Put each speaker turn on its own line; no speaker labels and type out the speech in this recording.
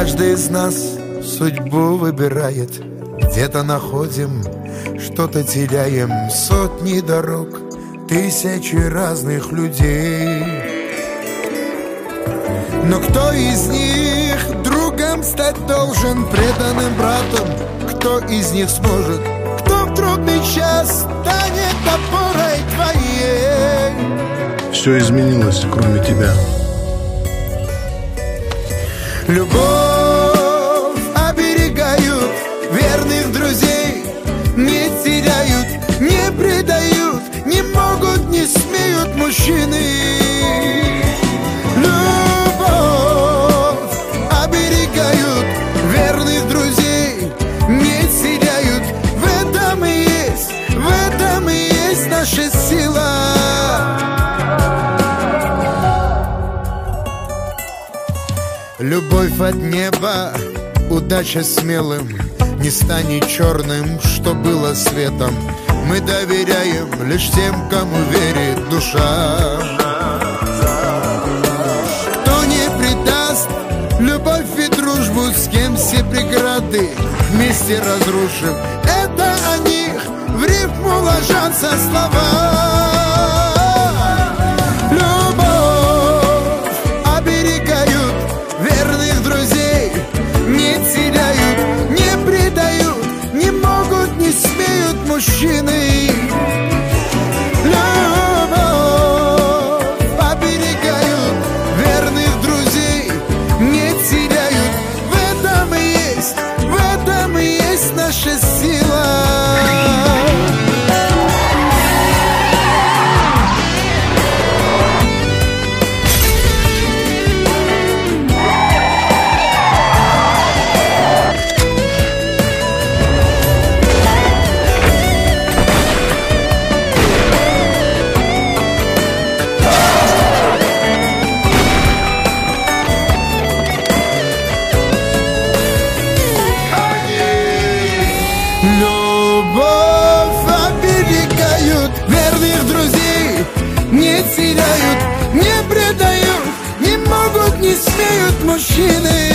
Каждый из нас судьбу выбирает. Где-то находим, что-то теряем. Сотни дорог, тысячи разных людей. Но кто из них другом стать должен, преданным братом? Кто из них сможет? Кто в трудный час станет опорой твоей?
Все изменилось, кроме тебя.
Любовь оберегают, верных друзей не теряют, не предают, не могут, не смеют мужчины. Любовь оберегают, верных друзей не теряют. В этом и есть наша сила. Любовь от неба, удача смелым, не станет черным, что было светом. Мы доверяем лишь тем, кому верит душа. Кто не предаст любовь и дружбу, с кем все преграды вместе разрушим. Это о них в рифму ложатся слова. Верных друзей не теряют, не предают, не могут, не смеют мужчины. Любовь оберегают, верных друзей не теряют. В этом и есть наша сила. Любовь оберегают, верных друзей не теряют, не предают, не могут, не смеют мужчины.